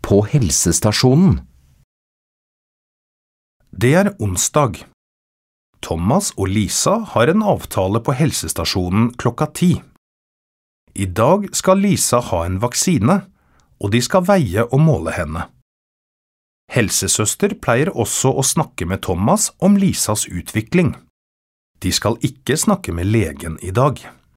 på helsestasjonen? Det er onsdag. Thomas og Lisa har en avtale på helsestasjonen 10:00. I dag skal Lisa ha en vaksine, og de skal veie og måle henne. Helsesøster pleier også å snakke med Thomas om Lisas utvikling. De skal ikke snakke med legen i dag.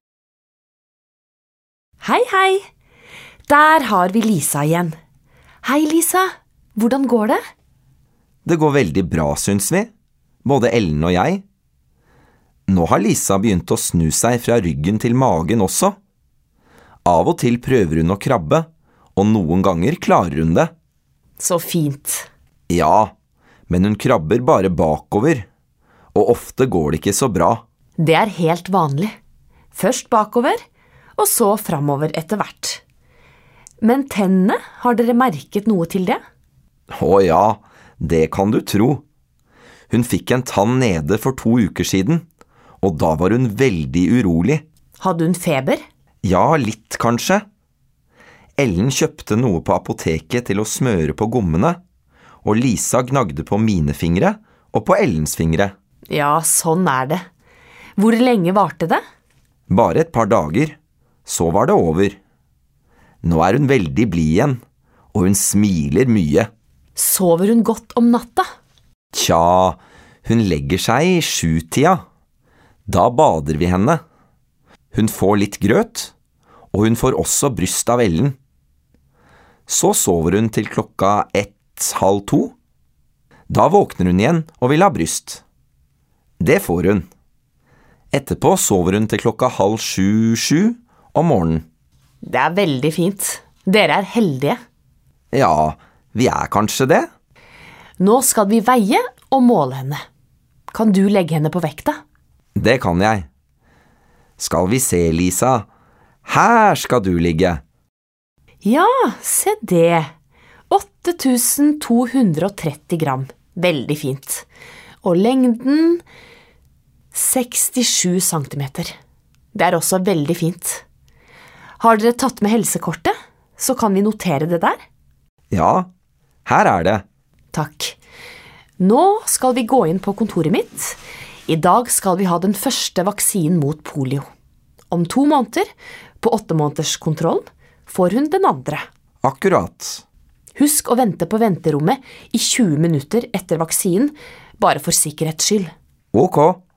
Hei, hei! Der har vi Lisa igjen. Hei, Lisa. Hvordan går det? Det går veldig bra, synes vi. Både Ellen og jeg. Nå har Lisa begynt å snu seg fra ryggen til magen også. Av og til prøver hun å krabbe, og noen ganger klarer hun det. Så fint. Ja, men hun krabber bare bakover, og ofte går det ikke så bra. Det er helt vanlig. Først bakover, og så framover etter hvert. Men tennene, har dere merket noe til det? Å ja, det kan du tro. Hun fikk en tann nede for 2 uker siden, og da var hun veldig urolig. Hadde hun feber? Ja, litt kanskje. Ellen kjøpte noe på apoteket til å smøre på gommene, og Lisa gnagde på mine fingre og på Ellens fingre. Ja, sånn er det. Hvor lenge varte det? Bare et par dager, så var det over. Nå er hun veldig blid igjen, og hun smiler mye. Sover hun godt om natta? Tja, hun legger seg i 7-tida. Da bader vi henne. Hun får litt grøt, og hun får også bryst av Ellen. Så sover hun til 1:30. Da våkner hun igjen og vil ha bryst. Det får hun. Etterpå sover hun til 6:30 om morgenen. Det er veldig fint. Dere er heldige. Ja, vi er kanskje det. Nå skal vi veie og måle henne. Kan du legge henne på vekta? Det kan jeg. Skal vi se, Lisa. Her skal du ligge. Ja, se det. 8230 gram. Veldig fint. Og lengden 67 centimeter. Det er også veldig fint. Har dere tatt med helsekortet? Så kan vi notere det der. Ja, her er det. Takk. Nå skal vi gå inn på kontoret mitt. I dag skal vi ha den første vaksinen mot polio. Om 2 måneder, på 8-månederskontrollen, får hun den andre. Akkurat. Husk å vente på venterommet i 20 minutter etter vaksinen, bare for sikkerhets skyld. Ok.